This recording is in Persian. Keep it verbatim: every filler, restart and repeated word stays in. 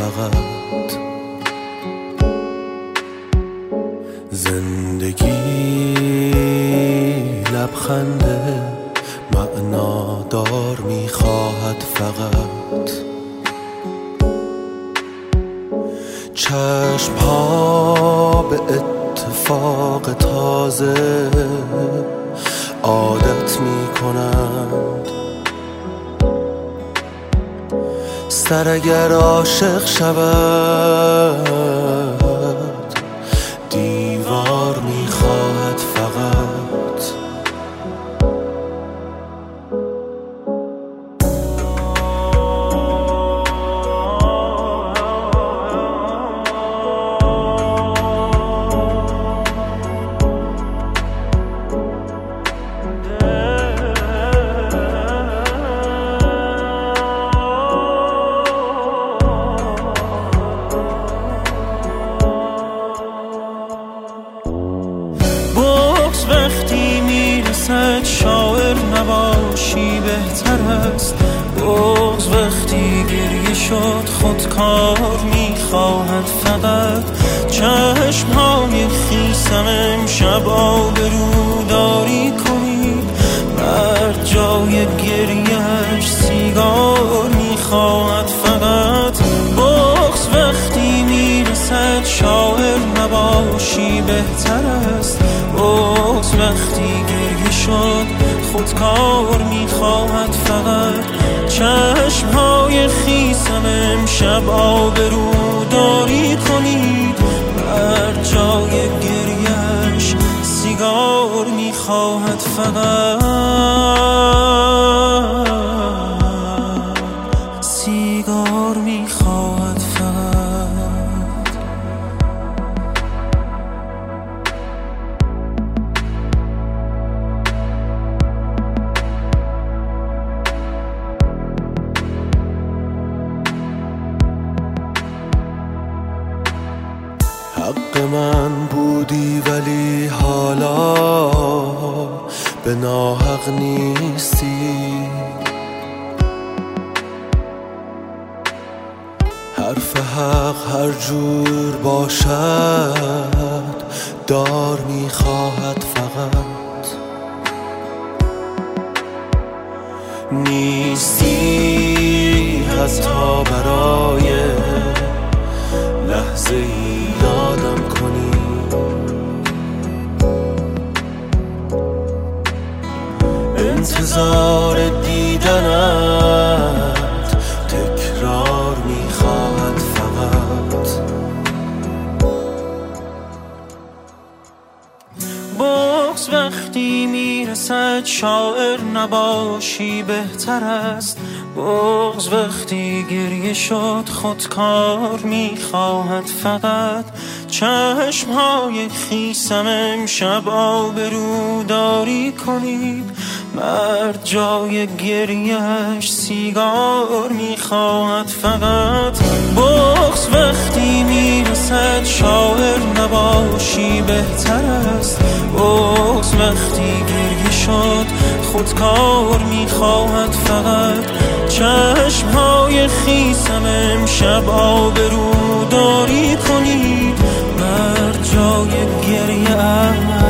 فقط. زندگی لبخنده معنادار میخواهد فقط. چشم ها به اتفاق تازه عادت میکنند. سر اگر عاشق شود دیوار میخواهد فقط. وقتی میرسد شاعر نباشی بهتر است. بغض وقتی گریه شد خودکار میخواهد فقط. چشمهای خیسم امشب آبروداری کنید. مرد جای گریهش سیگار میخواهد فقط. بغض وقتی میرسد شاعر نباشی بهتر است. بغض وقتی گریه شد خودکار میخواهد فقط. چشمهای خیسم امشب آبروداری کنید. بر جای گریهش سیگار میخواهد فقط. سیگار میخواهد فقط. حق من بودی ولی حالا به ناحق نیستی. حرف حق هر جور باشد دار میخواهد فقط. نیستی حتی برای لحظه ای یادم کنی. انتظار دیدنت تکرار میخواهد فقط. بغض وقتی میرسد شاعر نباشی بهتر است. بغض وقتی گریه شد خودکار میخواهد فقط. چشمهای خیسم امشب آبروداری کنید. مرد جای گریهش سیگار میخواهد فقط. بغض وقتی میرسد شاعر نباشی بهتر است. بغض وقتی گریه شد خودکار میخواهد فقط. چشمهای خیسم امشب آبروداری کنید. مرد جای گریه